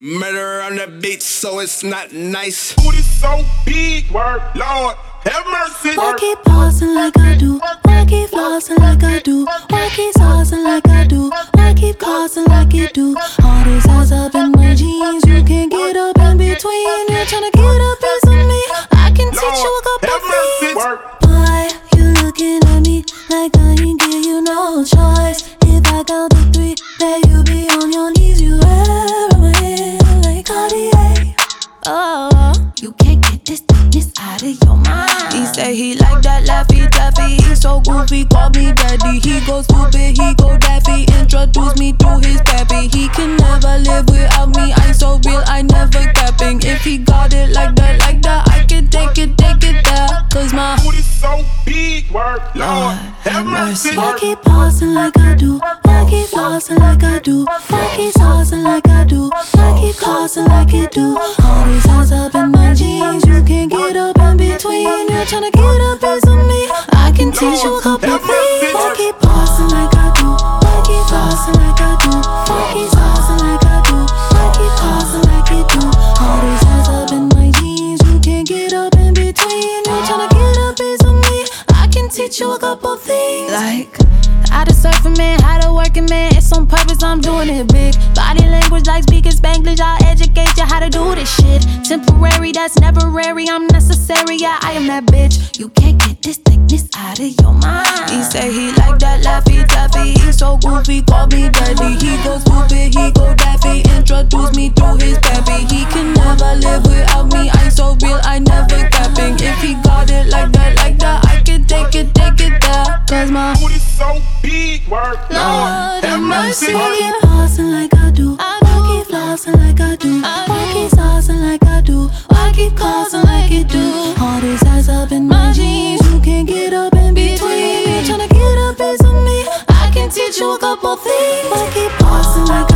Murder on the beat, so it's not nice. Booty so big, word, Lord, have mercy. Why keep pausing like I do? Why keep flossing like I do? Why keep saucing like I do? Why keep causing like you do? All these eyes up in my jeans, you can't get up in between. You're trying to get a piece of me. I can teach you a couple things. Why you looking at me like I ain't give you no choice? If I count to three, then you be on your knees. You ever win like Cartier? Oh, you can't get this thickness out of your mind. He say he like that Laffy Taffy. He so goofy, call me daddy. He go stupid, he go daffy. Introduce me to his pappy. He can never live without me. I'm so real, I never capping. If he got it like that, I can take it there. Cause my booty so big, word, Lord, have mercy. Why keep pausing like I do? Why keep flossing like I do? Why keep saucing like I do? Why keep causing like you do? All these eyes up in my jeans, you can't get up in between. You're trying to get a piece of me. I can teach you a couple things. Why keep pausing like I do? Why keep flossing like I do? Why keep saucing like I do? Why keep causing like you do? All these eyes up in my jeans, you can't get up in between. You're trying to get a piece of me. I can teach you a couple things. Like how to surf a man, how to work a man. It's on purpose, I'm doing it big. Body language like speaking Spanglish. I'll educate you how to do this shit. Temporary, that's temporary. I'm necessary, yeah, I am that bitch. You can't get this thickness out of your mind. He say he like that Laffy Taffy. He so goofy, call me daddy. He go stupid, he go daffy. Introduce me to his pappy. He can never live without me. I'm so real, I never capping. If he got it like that, I can take it there. Cause my booty so big, word, Lord, have mercy. Why keep pausing like I do? Why keep flossing like I do? Why keep saucing like I do? Why keep causing like you do? All these eyes up in my jeans, you can't get up in between. You're trying to get a piece of me. I can teach you a couple things. Why keep pausing like